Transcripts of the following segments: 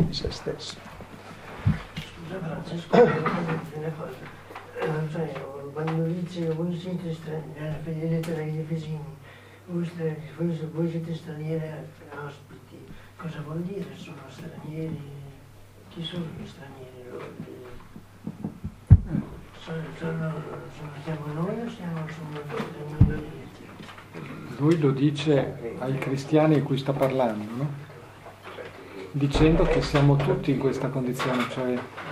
di se stesso. Scusa Francesco, una cosa. Cioè, quando dice voi siete stranieri, per le lettere agli Efesini, voi siete stranieri ospiti, cosa vuol dire? Sono stranieri? Chi sono gli stranieri? Siamo noi o sono stranieri? Lui lo dice ai cristiani a cui sta parlando, no? Dicendo che siamo tutti in questa condizione, cioè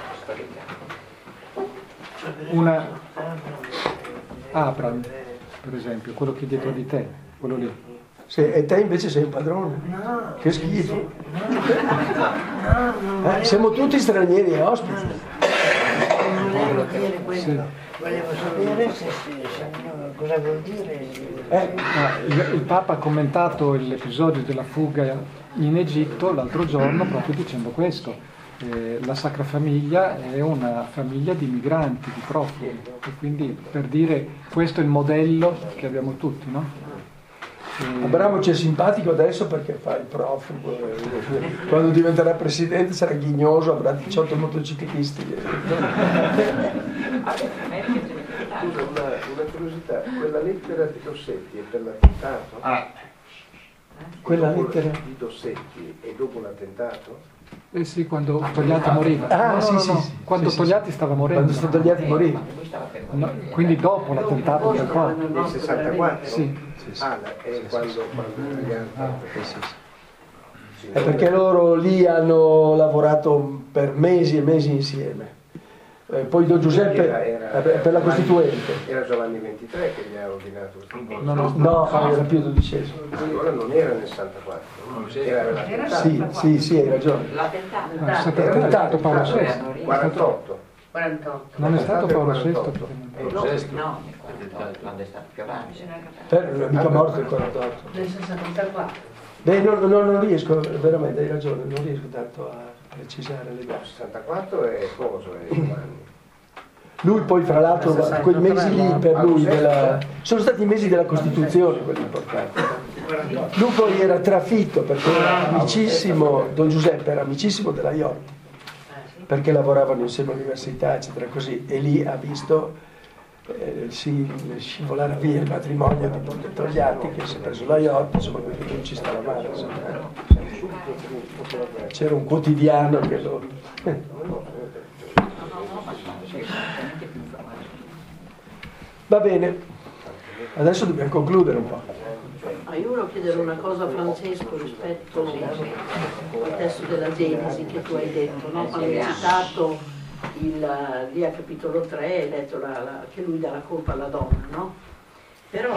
Abram, per esempio, quello che è dietro di te, quello lì. Sì, e te invece sei un padrone. No, che schifo. Siamo tutti stranieri e ospiti. Non volevo dire questo, Sì. volevo sapere cosa vuol dire. Il Papa ha commentato l'episodio della fuga in Egitto l'altro giorno proprio dicendo questo. La Sacra Famiglia è una famiglia di migranti, di profughi, e quindi per dire questo è il modello che abbiamo tutti, no? Abramo ci è simpatico adesso perché fa il profugo, quando diventerà presidente sarà ghignoso, avrà 18 motociclisti. Scusa, una curiosità, quella lettera di Dossetti è per l'attentato? Quella lettera di Dossetti è dopo l'attentato? Eh sì, quando Togliatti moriva. Quando Togliatti stava morendo. Quando Togliatti moriva. No, quindi dopo l'attentato del qua. Nel 64? Sì. È quando È perché loro lì hanno lavorato per mesi e mesi insieme. Poi Don Giuseppe per la Costituente. Era Giovanni XXIII che gli ha ordinato questo. No, era Pio XII. Allora non era nel 64, era l'attentato. Sì, hai ragione. È stato attentato Paolo VI. 48. Non è stato Paolo VI. No, quando è stato più avanti. Non è mica morto il 48. Nel 64. Beh, non riesco, veramente hai ragione, non riesco tanto a precisare le date. 64 è coso, è Giovanni. Lui poi fra l'altro, quei mesi lì per lui sono stati i mesi della Costituzione quelli importanti. Lui poi era trafitto perché era amicissimo, Don Giuseppe era amicissimo della Iotti, perché lavoravano insieme all'università eccetera così, e lì ha visto scivolare via il matrimonio di Togliatti che si è preso la Iotti, insomma quindi non ci stava male, insomma. C'era un quotidiano che lo... Va bene, adesso dobbiamo concludere un po'. Io volevo chiedere una cosa a Francesco rispetto al testo della Genesi che tu hai detto, no? Quando hai citato lì a capitolo 3 hai detto che lui dà la colpa alla donna, no? Però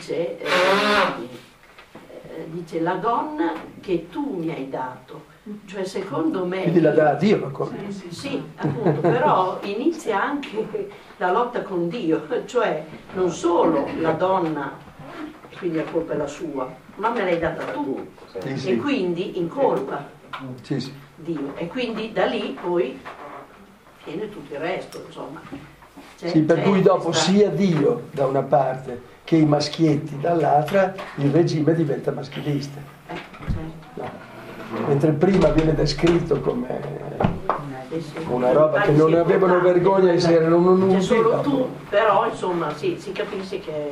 dice la donna che tu mi hai dato, cioè secondo me... Quindi la dà a Dio la colpa. Sì, appunto, però inizia anche la lotta con Dio, cioè non solo la donna, quindi la colpa è la sua, ma me l'hai data tu, Sì. e quindi incolpa Sì. Dio, e quindi da lì poi viene tutto il resto, insomma. Sì, per cui dopo sia Dio da una parte che i maschietti dall'altra, il regime diventa maschilista. No. Mentre prima viene descritto come una roba che non avevano vergogna di essere, non c'è solo tu, però insomma sì, si capisce che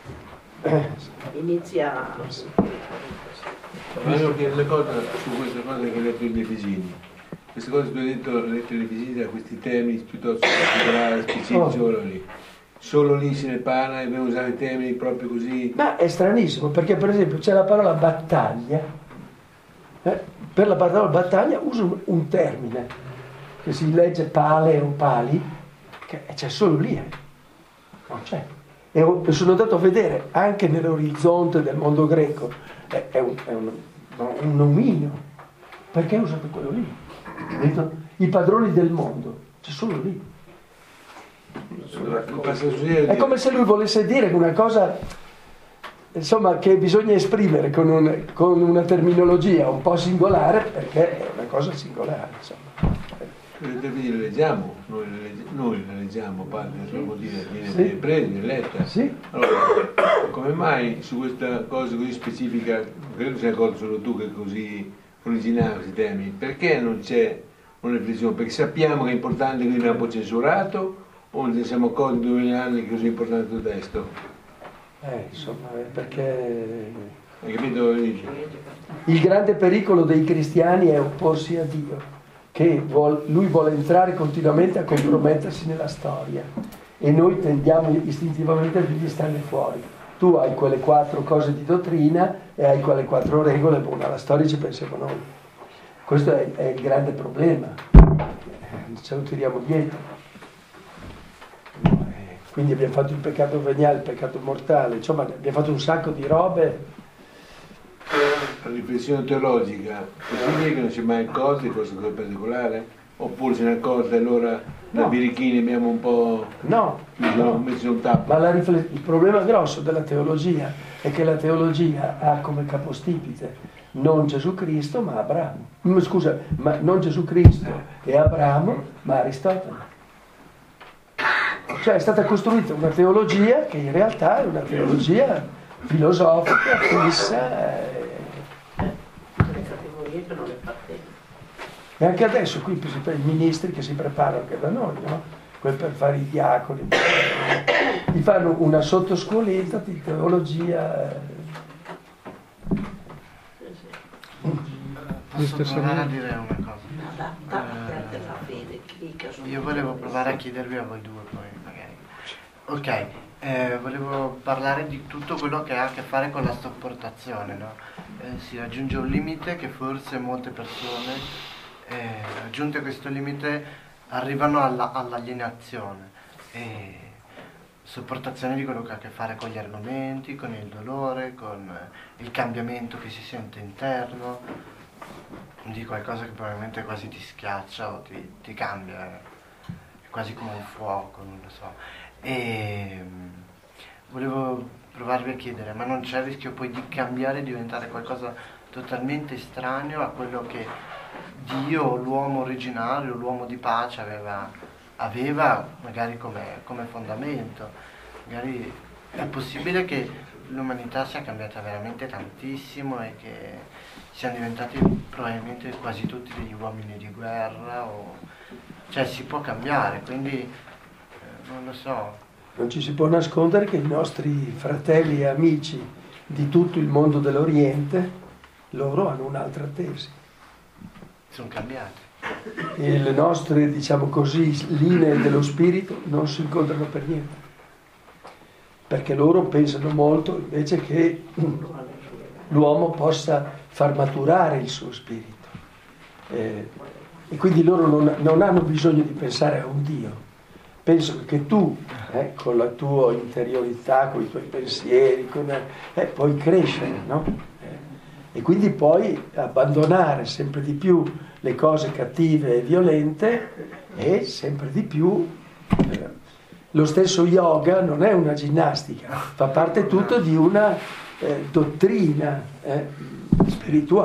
inizia... Volevo chiedere le cose su queste cose che hai detto gli Efesini. Queste cose che tu hai detto, letto gli Efesini, da questi temi piuttosto particolari, specifici, solo lì se ne parla e dobbiamo usare i termini proprio così. Ma è stranissimo perché per esempio c'è la parola battaglia, per la parola battaglia uso un termine che si legge pale o pali, che c'è solo lì, non c'è. E sono andato a vedere anche nell'orizzonte del mondo greco, è un nominio, perché è usato quello lì? I padroni del mondo, c'è solo lì. È come se lui volesse dire una cosa, insomma, che bisogna esprimere con una terminologia un po' singolare, perché è una cosa singolare, insomma. Le leggiamo, noi le leggiamo, padre, viene preso, viene letta. Sì. Allora, come mai su questa cosa così specifica, credo sia accorto solo tu che così originale questi temi, perché non c'è una riflessione? Perché sappiamo che è importante, quindi non può censurato, o ne siamo accorti 2000 anni che è così importante il testo? Insomma, perché Hai capito? il grande pericolo dei cristiani è opporsi a Dio, che lui vuole entrare continuamente a compromettersi nella storia e noi tendiamo istintivamente a dirgli starne fuori. Tu hai quelle 4 cose di dottrina e hai quelle 4 regole, alla storia ci pensiamo noi. Questo è il grande problema, ce lo tiriamo dietro. Quindi abbiamo fatto il peccato veniale, il peccato mortale, insomma abbiamo fatto un sacco di robe. La riflessione teologica, possibile che non c'è mai accorti di questa cosa particolare? Oppure se ne è accorta e allora da birichini abbiamo un po' messo un tappo? Ma il problema grosso della teologia è che la teologia ha come capostipite non Gesù Cristo ma Abramo. Scusa, ma non Gesù Cristo e Abramo, ma Aristotele. Cioè è stata costruita una teologia che in realtà è una teologia filosofica, fissa. E anche adesso qui per i ministri che si preparano anche da noi, no? Quel per fare i diaconi, gli fanno una sottoscuoletta di teologia. Posso provare a dire una cosa? Io volevo provare a chiedervi a voi due poi magari. Ok, volevo parlare di tutto quello che ha a che fare con la sopportazione, no? Si raggiunge un limite che forse molte persone, raggiunte questo limite, arrivano all'alienazione. Sopportazione di quello che ha a che fare con gli argomenti, con il dolore, con il cambiamento che si sente interno, di qualcosa che probabilmente quasi ti schiaccia o ti cambia, è quasi come un fuoco, non lo so. E volevo provarvi a chiedere, ma non c'è il rischio poi di cambiare e diventare qualcosa totalmente estraneo a quello che Dio, l'uomo originario, l'uomo di pace aveva magari come fondamento? Magari è possibile che l'umanità sia cambiata veramente tantissimo e che siano diventati probabilmente quasi tutti degli uomini di guerra, cioè si può cambiare, quindi non lo so. Non ci si può nascondere che i nostri fratelli e amici di tutto il mondo dell'Oriente, loro hanno un'altra tesi. Sono cambiati. E le nostre, diciamo così, linee dello spirito non si incontrano per niente. Perché loro pensano molto invece che l'uomo possa far maturare il suo spirito. E quindi loro non hanno bisogno di pensare a un Dio. Penso che tu, con la tua interiorità, con i tuoi pensieri, puoi crescere, no? E quindi puoi abbandonare sempre di più le cose cattive e violente e sempre di più. Lo stesso yoga non è una ginnastica, fa parte tutto di una dottrina spirituale.